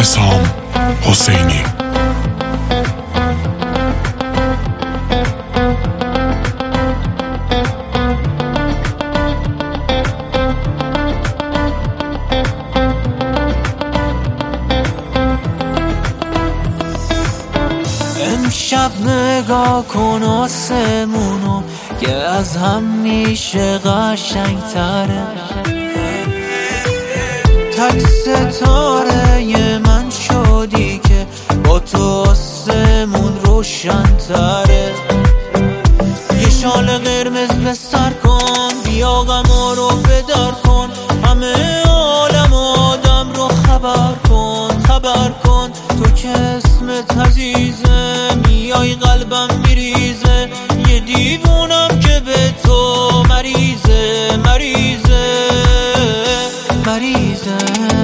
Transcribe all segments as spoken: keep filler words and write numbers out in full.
حسام حسینی. امشب نگاه کن آسمونو که از هم میشه قشنگ تره. تک ستاره من شدی که با تو آسمون روشن تره. یه شال قرمز به سر کن، بیا غما رو بدر کن، همه عالم آدم رو خبر کن خبر کن. تو که اسمت عزیزه، میای قلبم میریزه، یه دیوونم که به تو مریضه مریضه مریضه.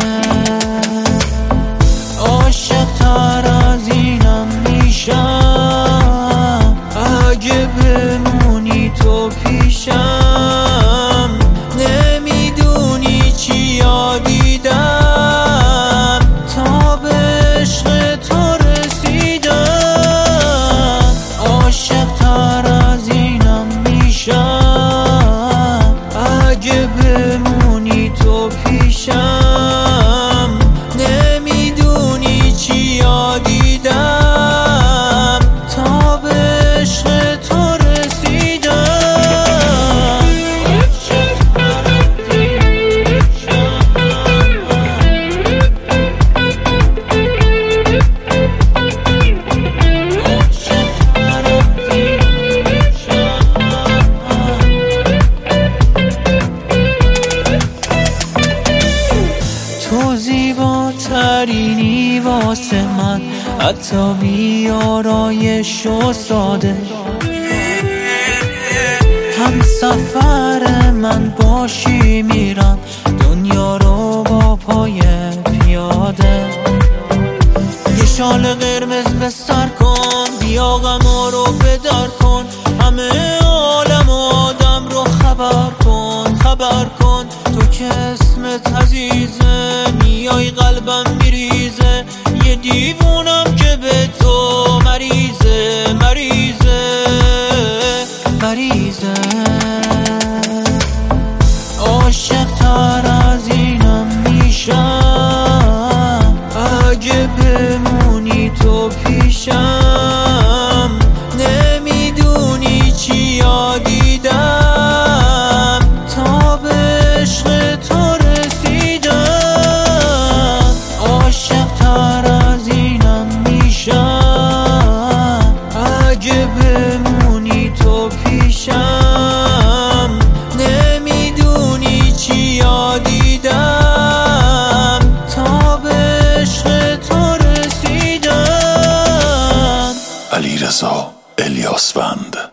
عاشق تر از اینم میشم اگه بمونی تو پیشم. نمیدونی چی یادیدم تا به عشق تو رسیدم. عاشق تر از اینم میشم اگه بمونی تو پیشم. نمیدونی چی یادیدم تا به عشق تو رسیدم. تو زیباترینی واسه من، حتی بیارایش و ساده. هم سفر من باشی میرم دنیا رو با پای پیاده. یه شال قرمز به سر کن، بیا غما رو بدر کن، همه عالم آدم رو خبر کن خبر کن. تو که اسمت عزیزه، میای قلبم میریزه، یه دیوونم که به تو مریضه مریضه مریضه. عاشق تر از اینم میشم اگه بمونی تو پیشم. نمیدونی چی یادیدم تا به عشق تو رسیدم. عاشق تر از اینم میشم اگه بمونی تو پیشم. نمیدونی چی یادیدم تا به عشق تو رسیدم. علیرضا الیاسوند.